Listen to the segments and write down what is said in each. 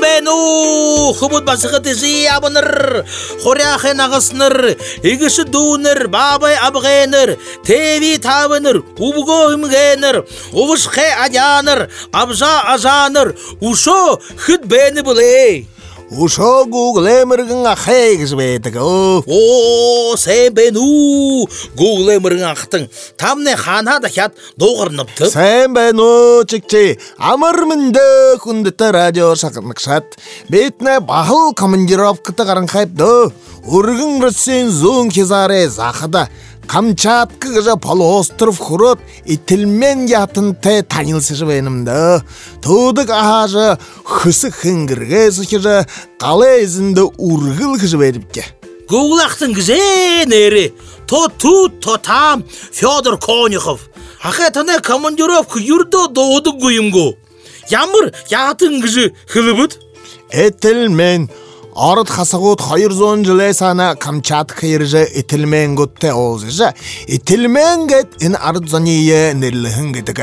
бену хубут басыгыты жиябыныр, хоряхы нағысыныр, егіші дуыныр, бабай абғайыныр, теви табыныр, убго үмгенір, увышқе адяныр, абжа ажаныр, ушо хыт бені бұлей. Ушо гуглеміргін ақайгіз бейдігі. О, сен бену гуглеміргін ақтың. Тамне хана да хят доғырныпты. Сен бену чікчі, амырмынды күндіті радио шақырнықшат. Бетіне бағыл командировкыты қарынқайпды. Ургын рысын зуын кезаре зақыда. Камчатка гыжа полуостров хурот итилмен ятын те танилсыжы бенімді. Тудық ахажы хысы хынгырге сықыжы қалы езінді ургыл кыжы беріпке. Гуглақтың гізе нері, то тут, то там Федор Конюхов. Ақетіне командировка юрды доуды гүйімгі. Ямыр ятын гіжі хылыбыд? Итилмен Арыт хасагут хайыр зон жылай сана Камчатка ерже итилмен гутте олзыжа. Итилмен гет ин арыт зоние нерліхін гедігі.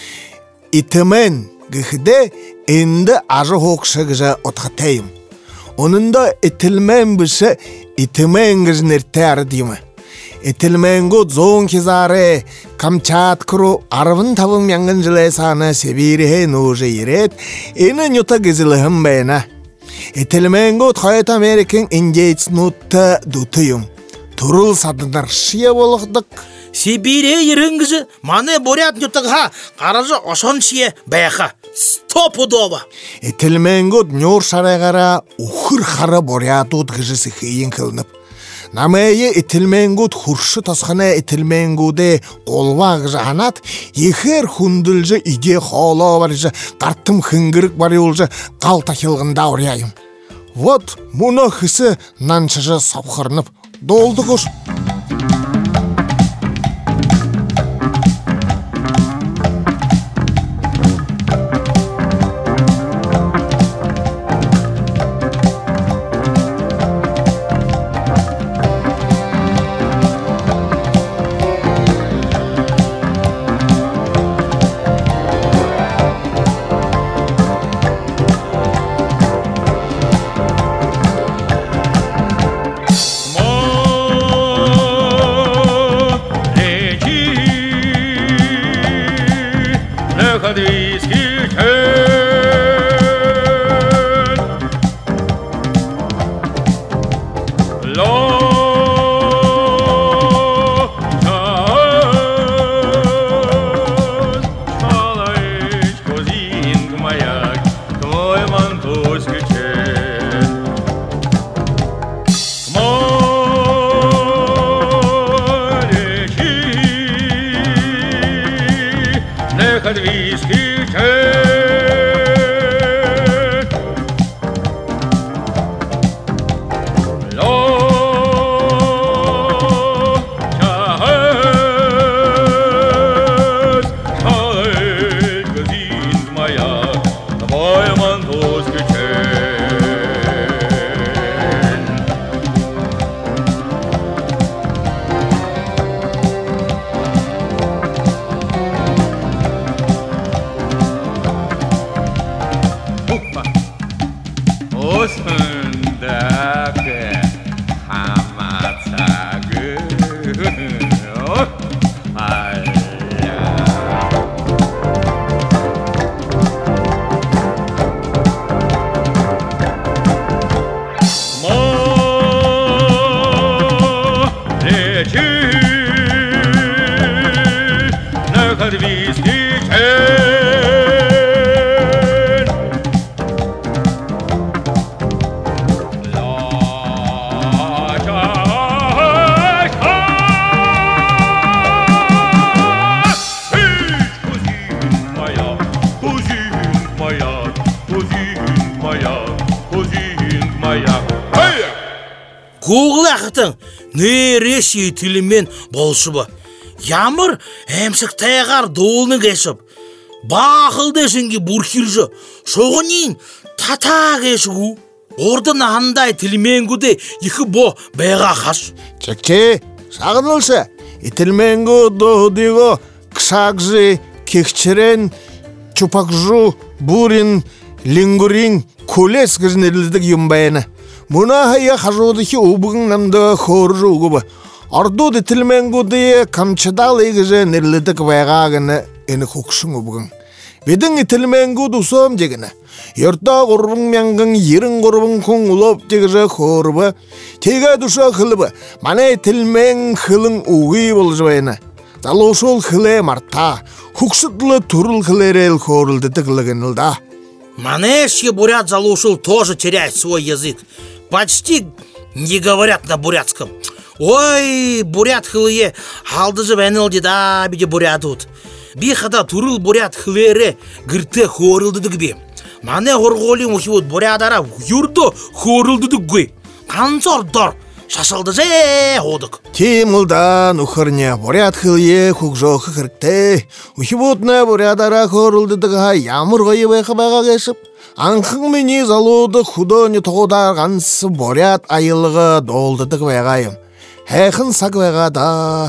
Итимен гіхде инді ажы хоқшы гіжа отхатайым. Онында итилмен біші итимен гіж нерте ардимы. Итилмен гут зон кезаре Камчаткару арвын табын мянгын жылай сана Сибирихе нужы ерет. Ини нюта гізіліхін бәйна. Итилменгут Хайт Америкин индейцнутта дутыйым. Турыл садындар шия болуқдық. Сибирия ерінгізі маны борят нютыға қаражы ошон шие бәяқа. Стопудова. Итилменгут нюр шарайғара ухыр қара борятут гыжы сықейін кылынып. Намайы итилменгут хуршы тасқана итилменгуде қолва гыжы анат, ехер хундылжы иге қола барыжы, қарттым хынгырық бары олжы қалта келгінда оряйым. Вот мұны хысы наншыжы сапқырынып долды құш. Google ақытың нересі тілімен болшыбы. Ямыр әмсік тайғар долыны кешіп. Бақылды жінге бұрхиржы. Шоғынын тата кешігу. Ордың андай тілімен күде екі бо бәйға қаш. Чекче, сағынылшы. Итілмен күді дего кшакжы, кекчерен, чупакжу, бурин, лингурин, колес гжнерлдик юмбайна. Муна хая хажудихи убгын намда хоржу угуба. Ордуд итилменгуди камчадал гжнерлдик вайгагына эни хукшын убгын. Бидин итилменгуд усом жегіні. Йорта ғұрбың мянгын, ерін ғұрбың күн ұлып жегіжі хорба. Тега душа қылыбы, мана итилмен қылың уғи бол жайына. Залошол хыле марта, хукшытлы турыл хылерел хорылды тыглыгынылда. Манешки бурят залошол тоже теряет свой язык. Почти не говорят на бурятском. Ой, бурят хылые, алдыжы бәнілді да биде бурятут. Бихада турыл бурят хылере гырте хорылды дыгбе. Мане хорголим ухивот бурятара юрдо хорылды дыгбе. Қансордор. Шашылды же одық. Тимылдан ухырня бурят хылye хукжоқы кірікті. Ухибутна бурятара хорылдыдыға ямыр ғойы байқыбаға кешіп. Анқың мені залуды худоны тоғыдар ғансы бурят айылығы долдыдық байғайым. Әқін сақ байға да.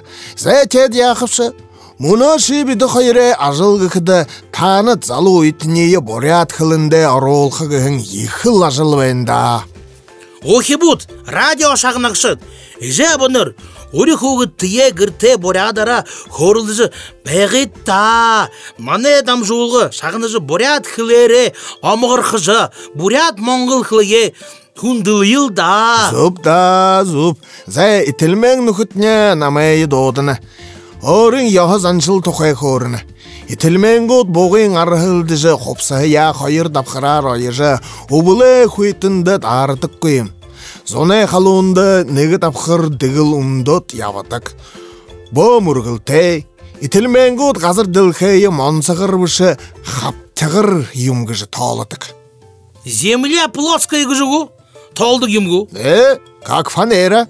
Зәтед яқыпшы. Мұна шибіді қойыры ажылғы кіді таныт залу үйтінейі бурят хылынды аролқы кіғын ехыл ажыл байында. Охибут, радио шағынақшыд. Иже бұныр, өрі хуғы тие гірте бурядара хорылдыжы бәғет та. Мане дам жуылғы шағыныжы бурят хылері, амығыр қыжы, бурят моңғыл хылые, хүнділіл да. Зуб да, зуб. Зәй итілмен нүхітне намайы доодыны. Орын яғы заншыл тоқай хорыны. Итілмен ғод боғын арғылдыжы қопсығы я қайыр дапқырар ойыжы обылы құйтынды арытық көйім. Зоны қалуынды негі дапқыр дігіл ұмдот яватық. Бо мұрғылтай, итілмен ғод қазір ділхейі монсығыр бұшы қаптығыр юмгыжы талытық. Земля плоская гыжыгу, толдық юмгу. Как фанера?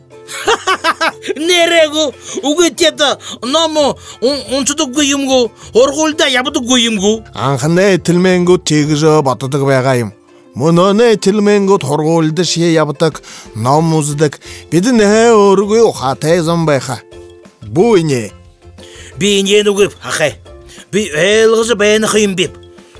Нерегу, угытеті, ному, оншыдық гүйімгу, орғылда ябыдық гүйімгу. Анқынай итілмен ғод тегіжі батыдық байғайым. Мұнаны итілмен ғод орғылды шие ябыдық, намуздық, беді не орғый оқатай зомбайға. Бұ не? Бейнен үгіп, ақай. Әлғызы бәйіні қиым беп.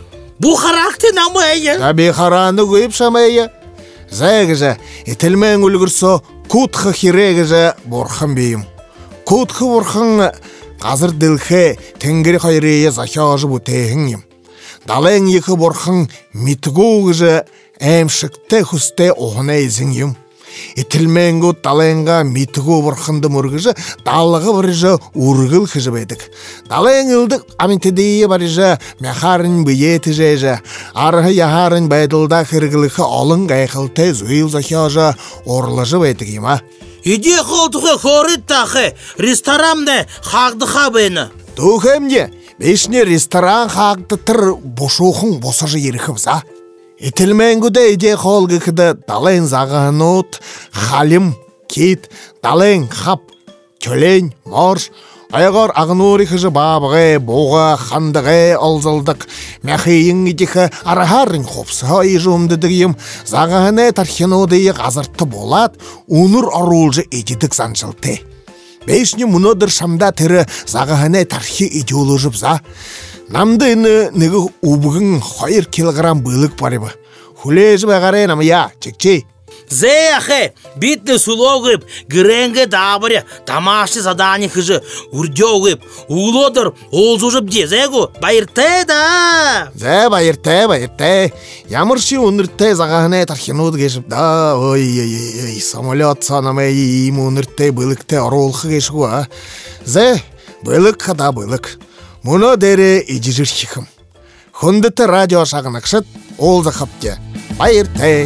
Бұ қарақты намы әйі? Бей қараны көйіп шамайы. Зәгіжі, итілмен үлгірсо, Кутхы хирегіжі борхын бейім. Кутхы борхын қазір ділхе тенгері қайрейе захяжы бұтейхін ем. Дален екі борхын митгуғыжы әмшікті хүсте оғына езін ем. Итілмен ғұт даленға митгу борхынды мұргыжы далығы біріжі урғыл қыжы бәдік. Дален үлдік аминтедейі барыжы мяхарын бұйеті жайжы. Арғы яхарын бәділда қырғылықы олың ғайқылты зүйіл захяжы орлыжы бәдік ема. Иде қолдығы хорит тақы, ресторанны қағдыға бәйіні. Тұхемде, бешіне ресторан қағды тұр бошуқын босажы еріқімза. Итілмен күді иде қолғы кіді дален зағанут, халим, кит, дален қап, көлен, морш, айғар ағынури қыжы бабығы, боға, қандығы, алзылдық, мәхейін идекі арахарын қопсыға ежумдыдығым, зағаны тархинудығы ғазыртты болат, уныр арулжы едідік заншылты. Бешіне мұнодыр шамда тірі зағаны тархи идеологып за. Намды негі убығын 2 килограмм бұлық барыбы. Хулежі бағарай намы я, чекчей. Зе ахе, битні сулоғып, гіренгі дабыры, тамашты заданы қыжы, үрдеуғып, ұлодыр, олзужып де, зәгу, байыртай да. Зе байыртай. Ямыршы ұныртай зағағына тархинуды кешіп да, ой, самолет санамай им ұныртай бұлықтай аролқы кешігі, а. Зе, бұлық қада бұлық. Мұны дәрі ежір шықым. Хүндіті радио шағынақшыт, ол зақапте. Байыртай.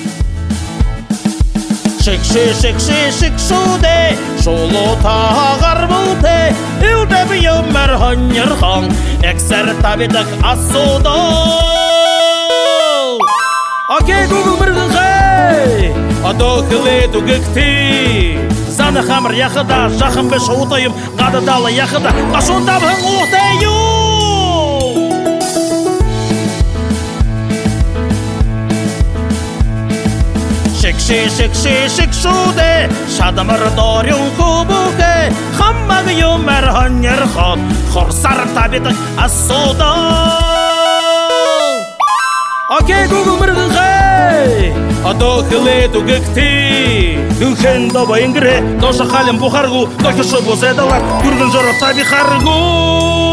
Шик-шуде, шолу тағар бұлте, үлді бүйімір ғынырған, әксір табедік асуды. Окей, Google біргін ғай, адоқылы дүгікті. Заны қамыр яқыда, жақын бі шуытайым, қадыдалы яқыда, қашуындабың ұқтайым. Шик-шуде, шадымыр дорын құбуке, қаммағыйым әрғанер қот, құрсар табедік асуды. Окей, Google біргін ғай. Ото хиле дугекти Дүнхэн до баянгре Доша халем бухаргу Докешо бозедалар Гүргэн жоро таби харгу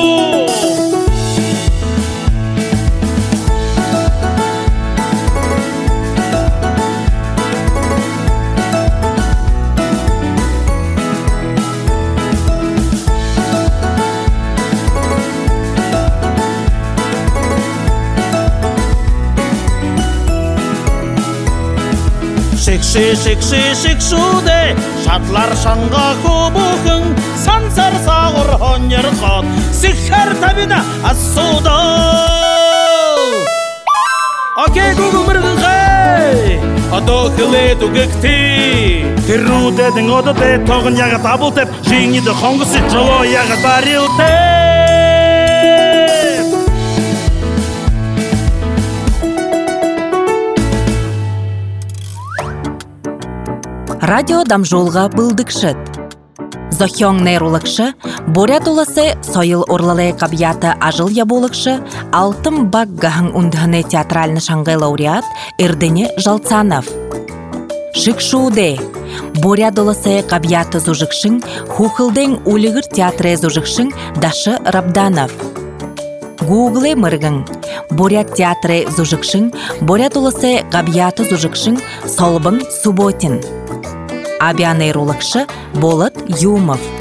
Шикшуде Шатлар шанға көбіхің Сансар сағыр хонер қот Сихар табина ассуда Окей, Google міргін қай Ото хиле дугекти Тиру дедің оды де Тоғын яға табыл теп Жиңиді қоңғысы жоло яға барил теп Радио дамжолға бұлдықшыд. Зохёң нейролықшы, Борят оласы сойыл орлалы қабияты ажыл яболықшы, алтым багғағын үндіғыны театральны шаңғай лауреат Эрдене Жалцанов. Шикшуде. Борят оласы қабияты зужықшың, хухылдың улығыр театры зужықшың Дашы Рабданов. Google мыргың. Борят театры зужықшың, Борят оласы қабияты зужықшың Солбың Субботин. Авианейрологшы Болот Юмов.